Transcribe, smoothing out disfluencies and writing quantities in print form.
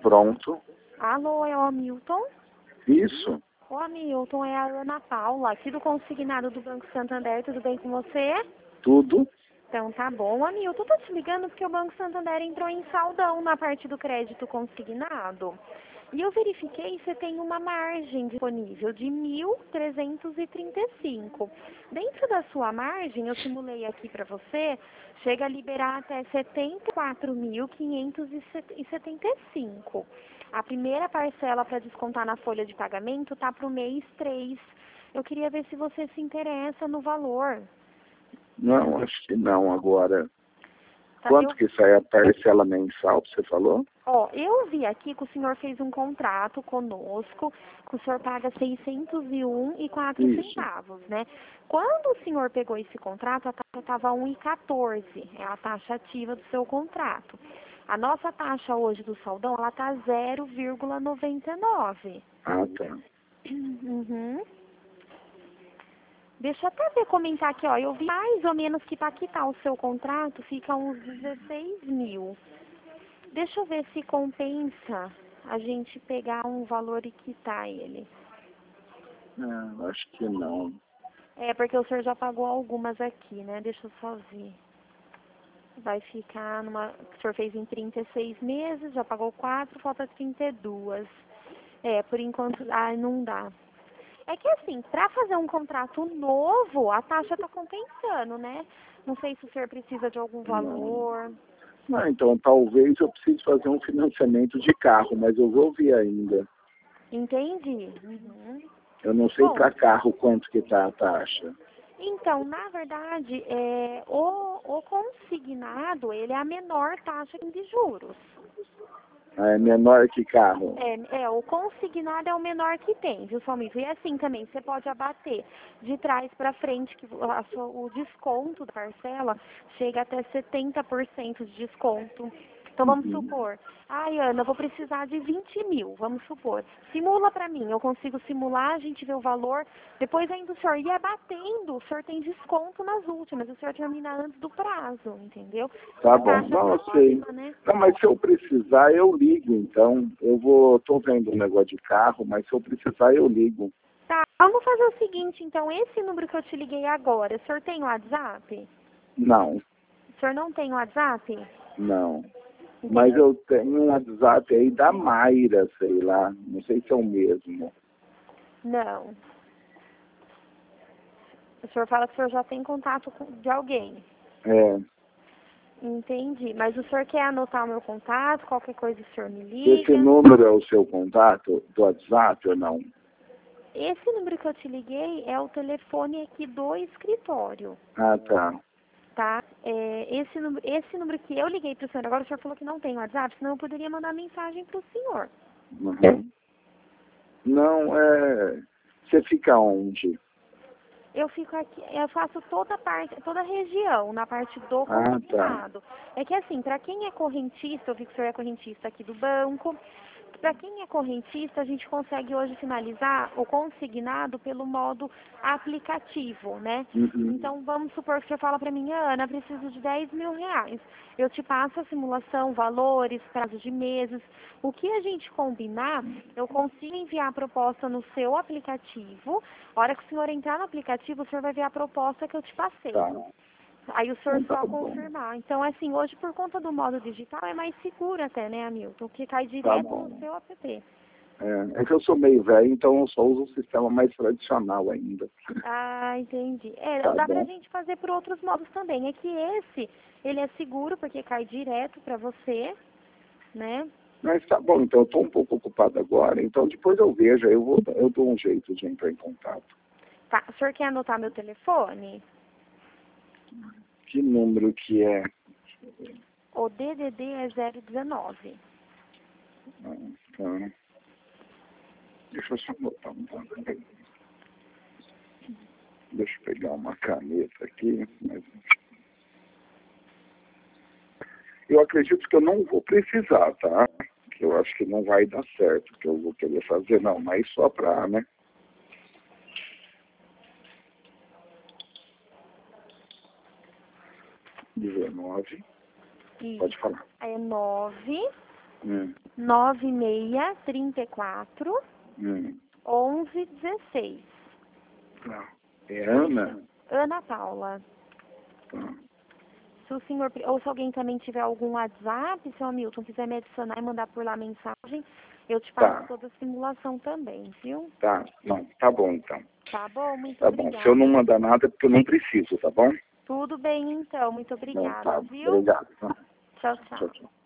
Pronto. Alô, é o Hamilton? Isso. O Hamilton, é a Ana Paula, aqui do consignado do Banco Santander. Tudo bem com você? Tudo. Então tá bom. Hamilton, eu tô te ligando porque o Banco Santander entrou em saldão na parte do crédito consignado. E eu verifiquei que você tem uma margem disponível de 1.335. Dentro da sua margem, eu simulei aqui para você, chega a liberar até 74.575. A primeira parcela para descontar na folha de pagamento está para o mês 3. Eu queria ver se você se interessa no valor. Não, acho que não agora. Tá, Quanto que sai a parcela mensal, você falou? Eu vi aqui que o senhor fez um contrato conosco, que o senhor paga 601,04 Isso. centavos, né? Quando o senhor pegou esse contrato, a taxa estava 1,14, é a taxa ativa do seu contrato. A nossa taxa hoje do saldão, ela tá 0,99. Ah, tá. Uhum. Deixa eu até ver, comentar aqui, ó. Eu vi mais ou menos que para quitar o seu contrato fica uns 16 mil. Deixa eu ver se compensa a gente pegar um valor e quitar ele. Não, acho que não. É, porque o senhor já pagou algumas aqui, né? Deixa eu só ver. Vai ficar numa... O senhor fez em 36 meses, já pagou 4, falta 32. É, por enquanto... não dá. É que assim, para fazer um contrato novo, a taxa tá compensando, né? Não sei se o senhor precisa de algum Não. valor. Ah, então talvez eu precise fazer um financiamento de carro, mas eu vou ver ainda. Entendi. Uhum. Eu não sei Bom, para carro quanto que tá a taxa. então, na verdade, o consignado, ele é a menor taxa de juros. Ah, é menor que carro. O consignado é o menor que tem, viu, Salmito? E assim também, você pode abater de trás para frente, que o desconto da parcela chega até 70% de desconto. Então, vamos Uhum. supor, ai, Ana, eu vou precisar de 20 mil, vamos supor. Simula para mim, eu consigo simular, a gente vê o valor, depois ainda o senhor ir abatendo, o senhor tem desconto nas últimas, o senhor termina antes do prazo, entendeu? Tá A bom, taxa não, tá eu sei. ótima, né? Não, mas se eu precisar, eu ligo, então. Tô vendo um negócio de carro, mas se eu precisar, eu ligo. Tá, vamos fazer o seguinte, então, esse número que eu te liguei agora, o senhor tem WhatsApp? Não, O senhor não tem WhatsApp? não. Mas Entendi. eu tenho um WhatsApp aí da Mayra, sei lá. Não sei se é o mesmo. Não. O senhor fala que o senhor já tem contato de alguém. É. Entendi. Mas o senhor quer anotar o meu contato? Qualquer coisa o senhor me Esse liga? número é o seu contato do WhatsApp ou não? Esse número que eu te liguei é o telefone aqui do escritório, Ah, tá. tá? Esse número que eu liguei para o senhor, agora o senhor falou que não tem WhatsApp, senão eu poderia mandar mensagem para o senhor. Uhum. Não, Você fica onde? Eu fico aqui, eu faço toda a região, na parte do Ah, tá. consignado. É que assim, para quem é correntista, eu vi que o senhor é correntista aqui do banco, para quem é correntista, a gente consegue hoje finalizar o consignado pelo modo aplicativo, né? Uhum. Então, vamos supor que você fala para mim, Ana, preciso de 10 mil reais. Eu te passo a simulação, valores, prazo de meses. O que a gente combinar, eu consigo enviar a proposta no seu aplicativo. A hora que o senhor entrar no aplicativo, o senhor vai ver a proposta que eu te passei. Tá. Aí o senhor Então só tá bom. confirmar. Então, assim, hoje por conta do modo digital é mais seguro até, né, Hamilton? Que cai Tá direto no bom. seu app. É que eu sou meio velho, então eu só uso o sistema mais tradicional ainda. Ah, entendi. Tá Dá pra bom. gente fazer por outros modos também. É que ele é seguro porque cai direto pra você, né? Mas tá bom, então eu tô um pouco ocupado agora, então depois eu vejo, eu dou um jeito de entrar em contato. Tá, o senhor quer anotar meu telefone? Que número que é? O DDD é 019. Ah, tá. Deixa eu só botar um papel. Deixa eu pegar uma caneta aqui. Eu acredito que eu não vou precisar, tá? Que eu acho que não vai dar certo, que eu vou querer fazer, não, mas só pra, né? Isso. 19. Pode falar. É 9. 9634 1116. Tá. É Ana? Ana Paula. Tá. Se o senhor, ou se alguém também tiver algum WhatsApp, seu Hamilton, quiser me adicionar e mandar por lá mensagem, eu te passo toda a simulação também, viu? Tá, não, tá bom então. Tá bom, muito Tá obrigada. bom, se eu não mandar nada é porque eu não preciso, tá bom? Tudo bem então, muito Não, obrigada, tá, viu? obrigado. Tchau, Tchau, tchau. tchau.